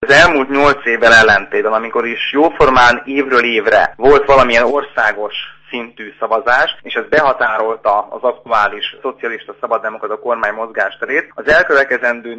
Az elmúlt 8 évvel ellentétben, amikor is jóformán évről évre volt valamilyen országos szintű szavazás, és ez behatárolta az aktuális szocialista szabaddemokrata kormány mozgásterét, az elkövetkezendő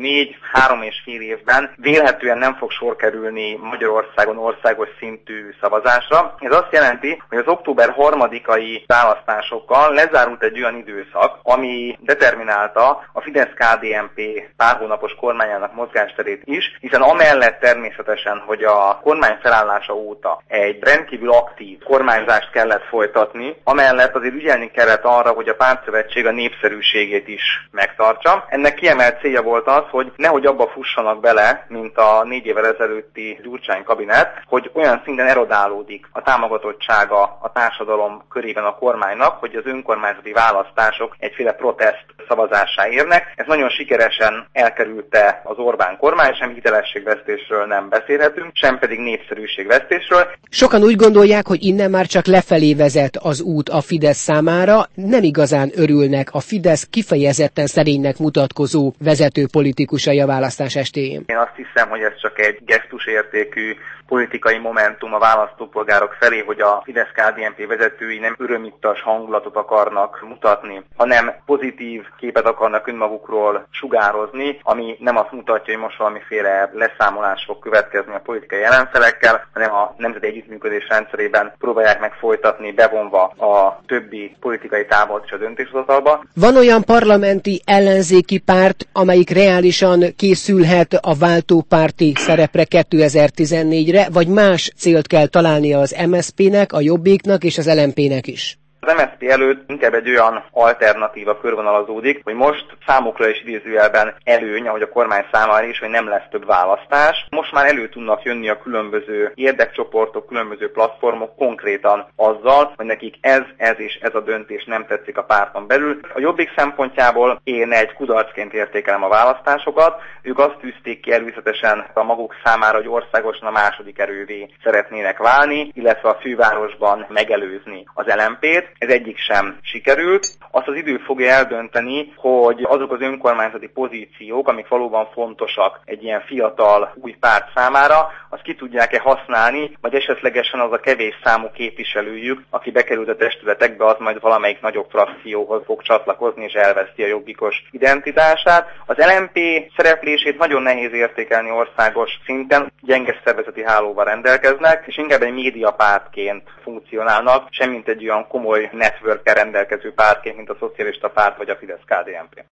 3,5 évben vélhetően nem fog sor kerülni Magyarországon országos szintű szavazásra. Ez azt jelenti, hogy az október 3-ai választásokkal lezárult egy olyan időszak, ami determinálta a Fidesz-KDNP pár hónapos kormányának mozgásterét is, hiszen amellett természetesen, hogy a kormány felállása óta egy rendkívül aktív kormányzást kellett folytatni, amellett azért ügyelni kellett arra, hogy a pártszövetség a népszerűségét is megtartsa. Ennek kiemelt célja volt az, hogy nehogy abba fussanak bele, mint a 4 évvel ezelőtti Gyurcsány kabinet, hogy olyan szinten erodálódik a támogatottsága a társadalom körében a kormánynak, hogy az önkormányzati választások egyféle protest szavazássá érnek. Ez nagyon sikeresen elkerülte az Orbán kormány, sem hitelességvesztésről nem beszélhetünk, sem pedig népszerűségvesztésről. Sokan úgy gondolják, hogy innen már csak lefelé vezet az út a Fidesz számára, nem igazán örülnek a Fidesz kifejezetten szerénynek mutatkozó vezető politikusai a választás estéjén. Én azt hiszem, hogy ez csak egy gesztusértékű politikai momentum a választópolgárok felé, hogy a Fidesz-KDNP vezetői nem örömittas hangulatot akarnak mutatni, hanem pozitív képet akarnak önmagukról sugározni, ami nem azt mutatja, hogy most valamiféle leszámolás fog következni a politikai ellenfelekkel, hanem a nemzeti együttműködés rendszerében próbálják meg folytatni, bevonva a többi politikai tábort is a döntéshozatalba. Van olyan parlamenti ellenzéki párt, amelyik reálisan készülhet a váltópárti szerepre 2014-re, vagy más célt kell találnia az MSZP-nek, a Jobbiknak és az LMP-nek is? Az MSZP előtt inkább egy olyan alternatíva körvonalazódik, hogy most számukra is idézőjelben előny, ahogy a kormány számára is, hogy nem lesz több választás. Most már elő tudnak jönni a különböző érdekcsoportok, különböző platformok konkrétan azzal, hogy nekik ez és ez a döntés nem tetszik a párton belül. A Jobbik szempontjából én egy kudarcként értékelem a választásokat. Ők azt tűzték ki előzetesen a maguk számára, hogy országosan a második erővé szeretnének válni, illetve a fővárosban megelőzni az LMP-t. Ez egyik sem sikerült. Azt az idő fogja eldönteni, hogy azok az önkormányzati pozíciók, amik valóban fontosak egy ilyen fiatal új párt számára, azt ki tudják-e használni, vagy esetlegesen az a kevés számú képviselőjük, aki bekerült a testületekbe, az majd valamelyik nagyobb frakcióhoz fog csatlakozni és elveszti a jobbikos identitását. Az LMP szereplését nagyon nehéz értékelni országos szinten, gyenge szervezeti hálóval rendelkeznek, és inkább egy médiapártként funkcionálnak, semmint egy olyan komoly networkkel rendelkező pártként, mint a Szocialista Párt vagy a Fidesz-KDNP.